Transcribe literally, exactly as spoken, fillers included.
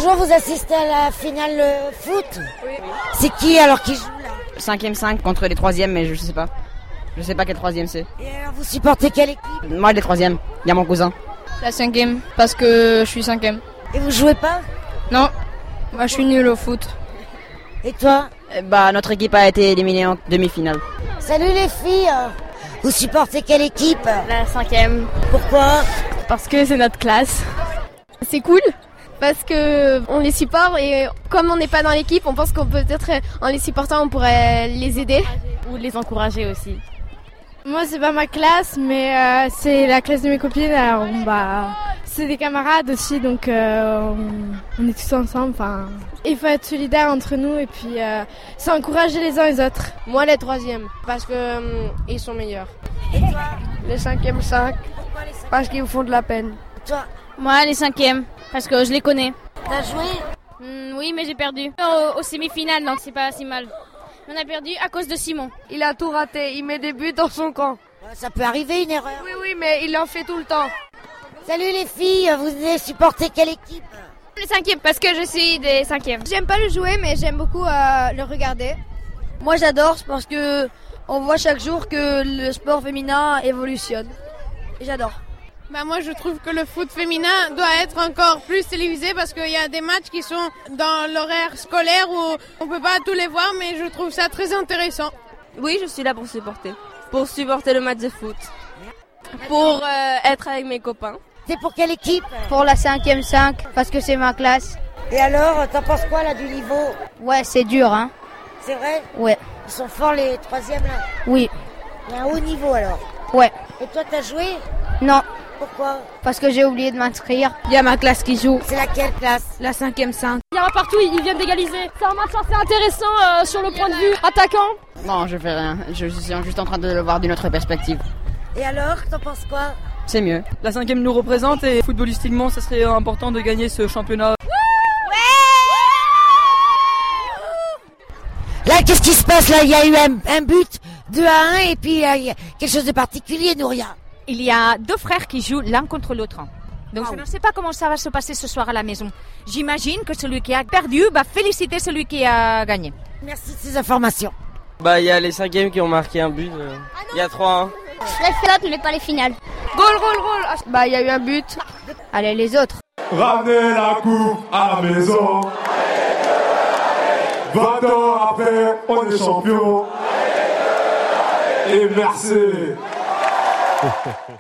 Bonjour, vous assistez à la finale euh, foot? Oui. C'est qui alors qui joue là? Cinquième cinq contre les troisièmes, mais je sais pas. Je sais pas quel troisième c'est. Et alors vous supportez quelle équipe? Moi les troisièmes, il y a mon cousin. La cinquième, parce que je suis cinquième. Et vous jouez pas? Non, moi je suis nul au foot. Et toi? Eh bah notre équipe a été éliminée en demi-finale. Salut les filles. Vous supportez quelle équipe? La cinquième. Pourquoi? Parce que c'est notre classe. C'est cool parce que on les supporte et comme on n'est pas dans l'équipe, on pense qu'on peut peut-être en les supportant on pourrait les aider ou les encourager aussi. Moi c'est pas ma classe mais euh, c'est la classe de mes copines, alors bah c'est des camarades aussi donc euh, on, on est tous ensemble. Enfin, il faut être solidaire entre nous et puis euh, s'encourager les uns les autres. Moi les troisièmes parce que euh, ils sont meilleurs. Et toi? Les cinquièmes cinq parce qu'ils me font de la peine. Toi? Moi les cinquièmes parce que je les connais. T'as joué? Mmh, oui mais j'ai perdu au, au semi-finale donc c'est pas si mal. On a perdu à cause de Simon. Il a tout raté, il met des buts dans son camp. Ça peut arriver une erreur. Oui oui mais il en fait tout le temps. Salut les filles, vous supportez quelle équipe? Les cinquièmes parce que je suis des cinquièmes. J'aime pas le jouer mais j'aime beaucoup euh, le regarder. Moi j'adore parce que on voit chaque jour que le sport féminin évolutionne. Et j'adore. Bah moi je trouve que le foot féminin doit être encore plus télévisé parce qu'il y a des matchs qui sont dans l'horaire scolaire où on peut pas tous les voir, mais je trouve ça très intéressant. Oui, je suis là pour supporter. Pour supporter le match de foot. Pour euh, être avec mes copains. C'est pour quelle équipe? Pour la cinquième cinq parce que c'est ma classe. Et alors, t'en penses quoi là du niveau? Ouais, c'est dur hein. C'est vrai? Ouais. Ils sont forts les troisièmes là? Oui. Il y a un haut niveau alors? Ouais. Et toi t'as joué? Non. Pourquoi? Parce que j'ai oublié de m'inscrire. Il y a ma classe qui joue. C'est laquelle classe? La cinquième cinq. Il y en a partout, ils viennent d'égaliser. C'est un match assez intéressant euh, sur le point de vue attaquant. Non, je fais rien. Je suis juste en train de le voir d'une autre perspective. Et alors, t'en penses quoi? C'est mieux. La cinquième nous représente et footballistiquement, ça serait important de gagner ce championnat. Là, qu'est-ce qui se passe là? Il y a eu un, un but, deux à un, et puis euh, il y a quelque chose de particulier, Nouria. Il y a deux frères qui jouent l'un contre l'autre. Donc Ah je oui. ne sais pas comment ça va se passer ce soir à la maison. J'imagine que celui qui a perdu va féliciter celui qui a gagné. Merci de ces informations. Bah il y a les cinquièmes qui ont marqué un but. Euh, il y a trois à un. Les flottes mais pas les finales. Goal, goal, goal. Bah il y a eu un but. Allez les autres. Ramenez la coupe à la maison. vingt ans après, on est champion. Et merci.